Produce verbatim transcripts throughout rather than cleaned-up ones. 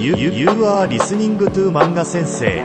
You, you, you are listening to Manga Sensei.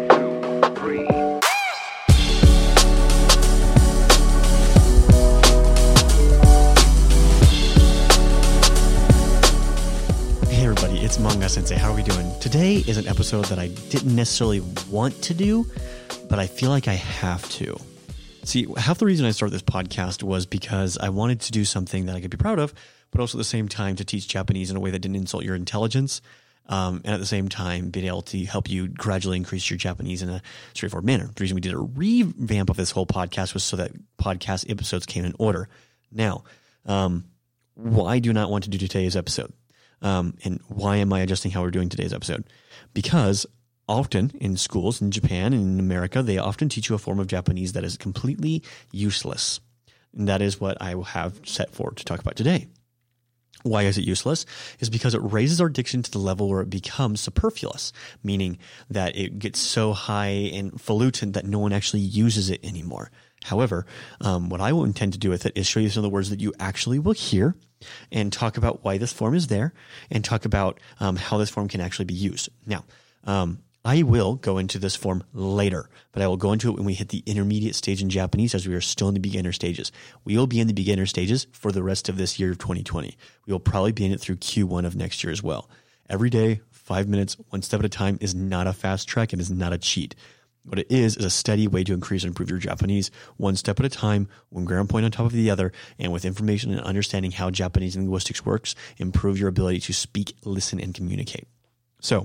Hey everybody, it's Manga Sensei. How are we doing? Today is an episode that I didn't necessarily want to do, but I feel like I have to. See, half the reason I started this podcast was because I wanted to do something that I could be proud of, but also at the same time to teach Japanese in a way that didn't insult your intelligence, um, and at the same time being able to help you gradually increase your Japanese in a straightforward manner. The reason we did a revamp of this whole podcast was so that podcast episodes came in order. Now, um, why do you not want to do today's episode? Um, and why am I adjusting how we're doing today's episode? Because often in schools in Japan and in America, they often teach you a form of Japanese that is completely useless. And that is what I will have set forward to talk about today. Why is it useless? Is because it raises our diction to the level where it becomes superfluous, meaning that it gets so high and falutin that no one actually uses it anymore. However, um, what I will intend to do with it is show you some of the words that you actually will hear and talk about why this form is there and talk about um, how this form can actually be used. Now, um, I will go into this form later, but I will go into it when we hit the intermediate stage in Japanese, as we are still in the beginner stages. We will be in the beginner stages for the rest of this year of twenty twenty. We will probably be in it through Q one of next year as well. Every day, five minutes, one step at a time is not a fast track and is not a cheat. What it is is a steady way to increase and improve your Japanese, one step at a time, one ground point on top of the other, and with information and understanding how Japanese linguistics works, improve your ability to speak, listen, and communicate. So,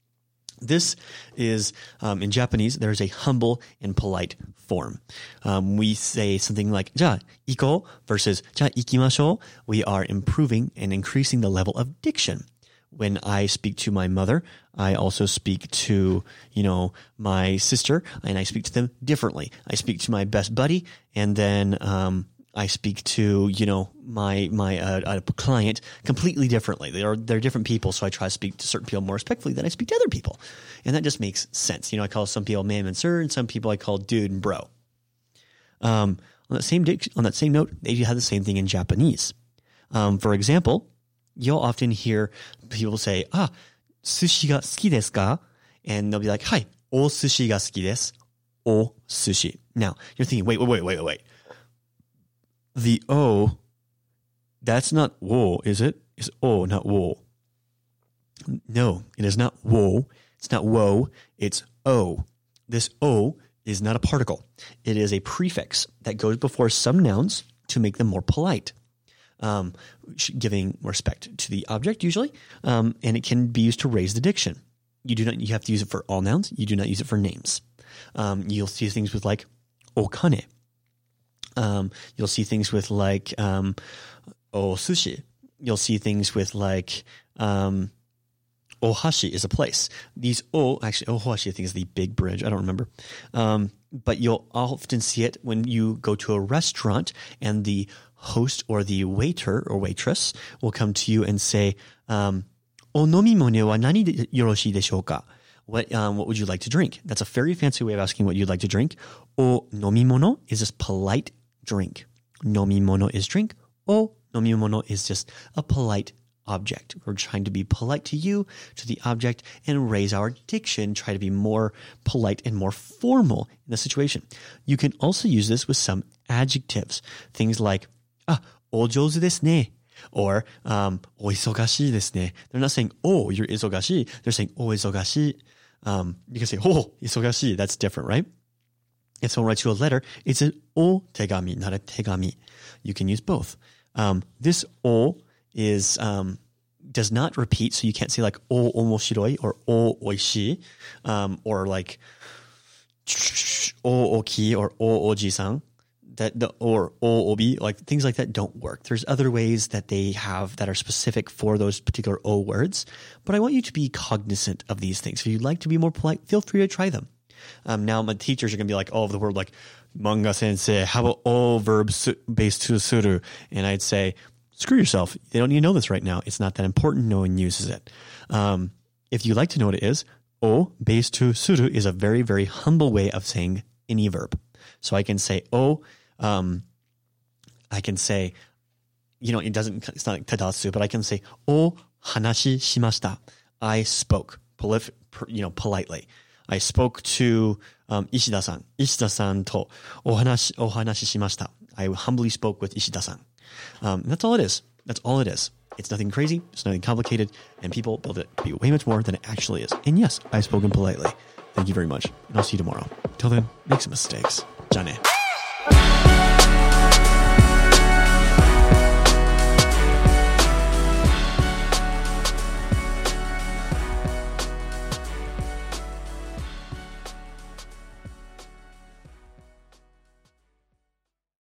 this is, um, in Japanese, there is a humble and polite form. Um, we say something like, じゃあ、行こう versus じゃあ、行きましょう. We are improving and increasing the level of diction. When I speak to my mother, I also speak to, you know, my sister, and I speak to them differently. I speak to my best buddy, and then, um, I speak to, you know, my, my, uh, uh, client completely differently. They're, they're different people. So I try to speak to certain people more respectfully than I speak to other people. And that just makes sense. You know, I call some people ma'am and sir, and some people I call dude and bro. Um, on that same, dic- on that same note, they have the same thing in Japanese. Um, for example, you'll often hear people say, ah, sushi ga suki desu ka? And they'll be like, hai, o sushi ga suki desu. O sushi. Now, you're thinking, wait, wait, wait, wait, wait. The O, that's not wo, is it? It's O, not wo. No, it is not wo. It's not wo. It's O. This O is not a particle. It is a prefix that goes before some nouns to make them more polite, um, giving respect to the object usually, um, and it can be used to raise the diction. You do not. You have to use it for all nouns. You do not use it for names. Um, you'll see things with like okane. Um, you'll see things with like, um, o sushi. You'll see things with like, um, ohashi is a place. These o, actually, ohashi I think is the big bridge. I don't remember. Um, but you'll often see it when you go to a restaurant and the host or the waiter or waitress will come to you and say, um, o nomimono wa nani de yoroshii deshou ka? What, um, what would you like to drink? That's a very fancy way of asking what you'd like to drink. O nomimono is this polite drink. Nomimono is drink. O nomimono is just a polite object. We're trying to be polite to you, to the object, and raise our diction, try to be more polite and more formal in the situation. You can also use this with some adjectives. Things like, ah, o jouzu desu ne. Or, um, o isogashii desu ne. They're not saying, oh, you're isogashi. They're saying, o isogashi. Um, you can say, oh, isogashi. That's different, right? If someone writes you a letter, it's an o tegami, not a tegami. You can use both. Um, this o is, um, does not repeat, so you can't say like o omoshiroi or o oishii, um, or like o oki or o oji-san, that the, or o obi, like things like that don't work. There's other ways that they have that are specific for those particular o words, but I want you to be cognizant of these things. If you'd like to be more polite, feel free to try them. Um, now my teachers are going to be like, oh, the word like manga sensei, how about all verbs based to suru? And I'd say, screw yourself. They don't need to know this right now. It's not that important. No one uses it. Um, if you'd like to know what it is, o based to suru is a very, very humble way of saying any verb. So I can say o, um, I can say, you know, it doesn't, it's not like tadatsu, but I can say, o hanashi shimashita. I spoke, polif- you know, politely. I spoke to um, Ishida-san. Ishida-san とお話、お話ししました。I humbly spoke with Ishida-san. Um, that's all it is. That's all it is. It's nothing crazy. It's nothing complicated. And people build it to be way much more than it actually is. And yes, I've spoken politely. Thank you very much. And I'll see you tomorrow. Till then, make some mistakes. じゃあね。